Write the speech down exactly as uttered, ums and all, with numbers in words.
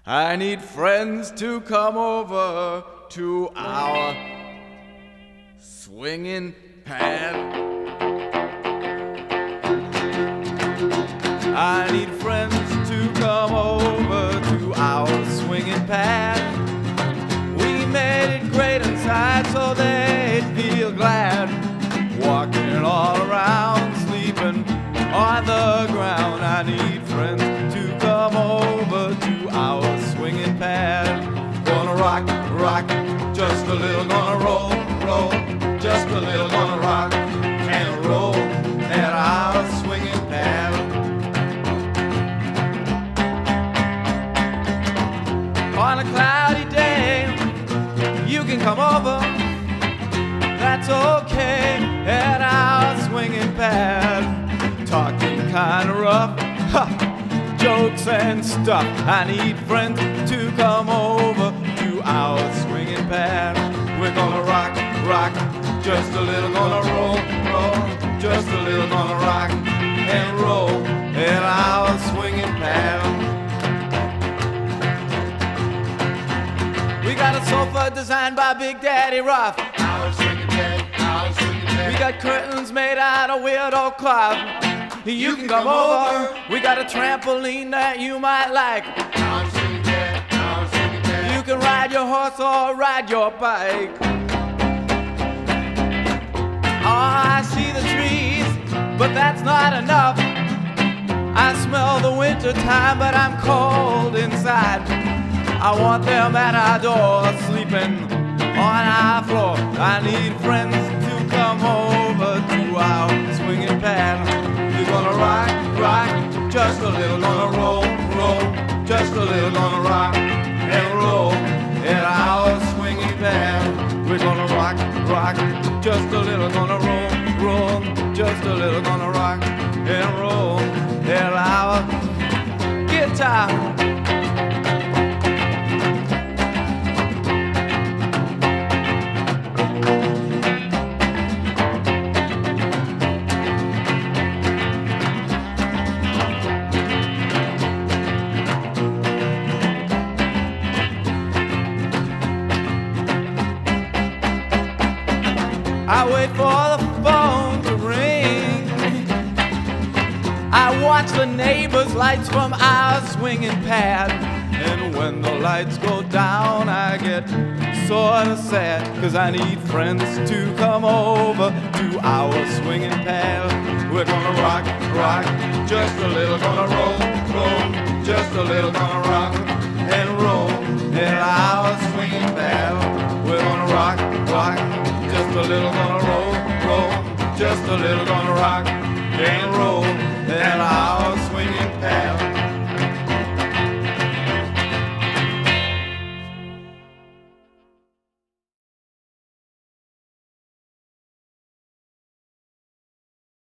I need friends to come over to our swinging pad. I need friends to come over to our swinging pad. We made it great inside so they'd feel glad. Walking all around, sleeping on the ground. I need friends to come over to our swinging pad. Gonna rock, rock, just a little. Gonna roll, roll, just a little. Gonna rock and roll at our swinging pad. On a cloudy day, you can come over. That's okay at our swinging pad. Talking kinda rough, ha, jokes and stuff. I need friends to come over to our swinging pad. We're gonna rock, rock, just a little. Gonna roll, roll, just a little. Gonna rock and roll at our swinging pad. We got a sofa designed by Big Daddy Ruff. Our swinging pad, our swinging pad. We got curtains made out of weirdo cloth. You can come over. We got a trampoline that you might like. Our swinging pad, our swinging pad. You can ride your horse or ride your bike. Oh, I see the trees, but that's not enough. I smell the winter time, but I'm cold inside. I want them at our door, sleeping on our floor. I need friends to come over to our swinging pad. You're gonna rock, rock, just a little. Gonna roll, roll, just a little. Gonna rock and roll at our swinging pad. We're gonna rock, rock, just a little. Gonna roll, roll, just a little. Gonna rock and roll at our guitar. I wait for the phone to ring. I watch the neighbors' lights from our swinging pad. And when the lights go down, I get sorta sad. Cause I need friends to come over to our swinging pad. We're gonna rock, rock, just a little. Gonna roll, roll, just a little. Gonna rock and roll in our swinging pad. We're gonna rock, rock, just a little. Gonna roll, roll, just a little. Gonna rock and roll at our swinging pad.